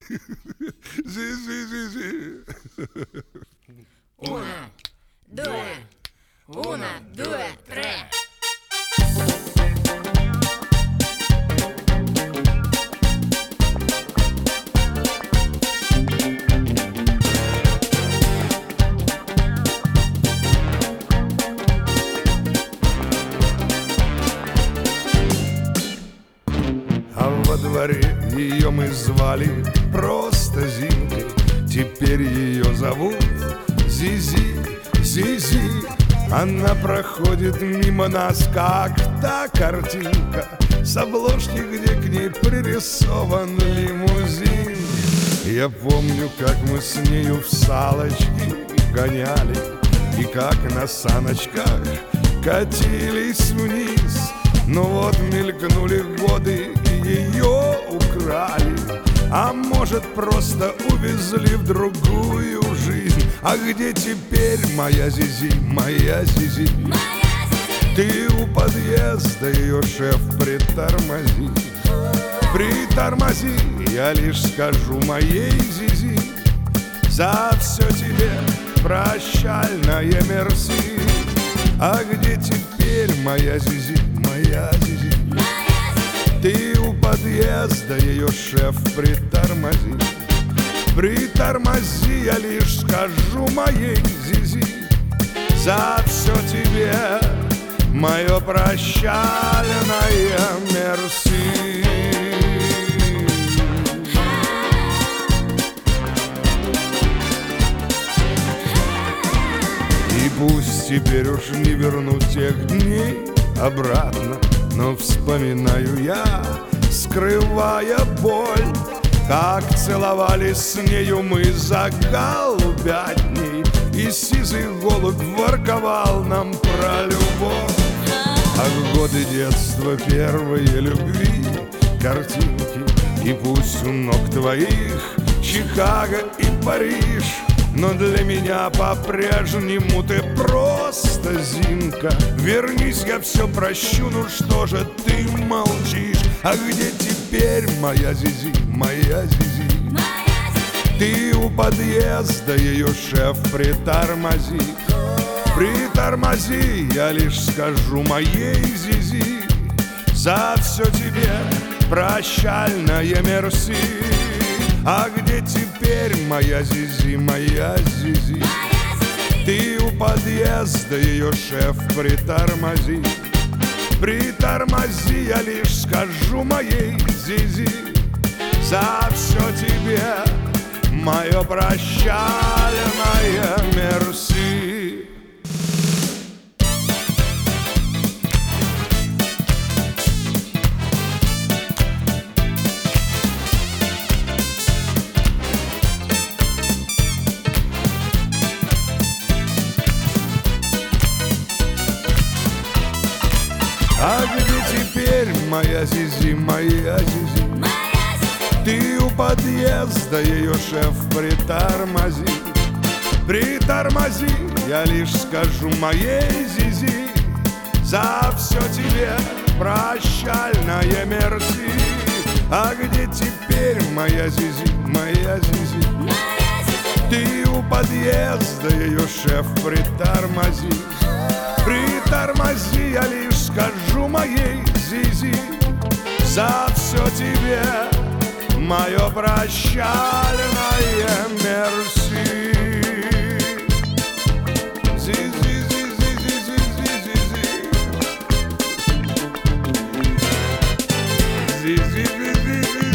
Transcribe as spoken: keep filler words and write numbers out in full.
Зи-зи-зи-зи. Una, due, una, due, tre. А во дворе ее мы звали просто Зинкой. Теперь ее зовут Зизи, Зизи. Она проходит мимо нас, как та картинка с обложки, где к ней пририсован лимузин. Я помню, как мы с нею в салочки гоняли, и как на саночках катились вниз. Но вот мелькнули годы и ее украли, а может, просто увезли в другую жизнь. А где теперь моя Зизи, моя Зизи? Моя Зизи. Ты у подъезда, ее шеф, притормози. Притормози, я лишь скажу моей Зизи: за все тебе прощальное мерси. А где теперь моя Зизи, моя Зизи? Моя Зизи. Ты у подъезда, ее шеф, притормози. Притормози, я лишь скажу моей Зизи: за все тебе мое прощальное мерси. И пусть теперь уж не верну тех дней обратно, но вспоминаю я, скрывая боль, как целовались с нею мы за голубятней, и сизый голубь ворковал нам про любовь. А годы детства, первые любви, картинки, и пусть у ног твоих Чикаго и Париж, но для меня по-прежнему ты просто Зинка. Вернись, я все прощу, ну что же ты молчишь? А где теперь моя Зизи, моя Зизи? Моя Зизи. Ты у подъезда, ее шеф, притормози. Притормози, я лишь скажу моей Зизи: за все тебе прощальное мерси. А где теперь моя Зизи, моя Зизи? Моя Зизи. Ты у подъезда, ее шеф, притормози. Притормози, я лишь скажу моей Зизи: за все тебе мое прощальное мерси. А где теперь моя Зизи, моя Зизи? Моя Зизи. Ты у подъезда, ее шеф, притормози. Притормози, я лишь скажу моей Зизи: за все тебе прощальное мерси. А где теперь моя Зизи, моя Зизи? Моя Зизи. Ты у подъезда, ее шеф, притормози. Притормози, я лишь скажу моей Зизи: за все тебе мое прощальное мерси. Зи-зи-зи-зи-зи-зи-зи. Зи-зи-зи-зи-зи.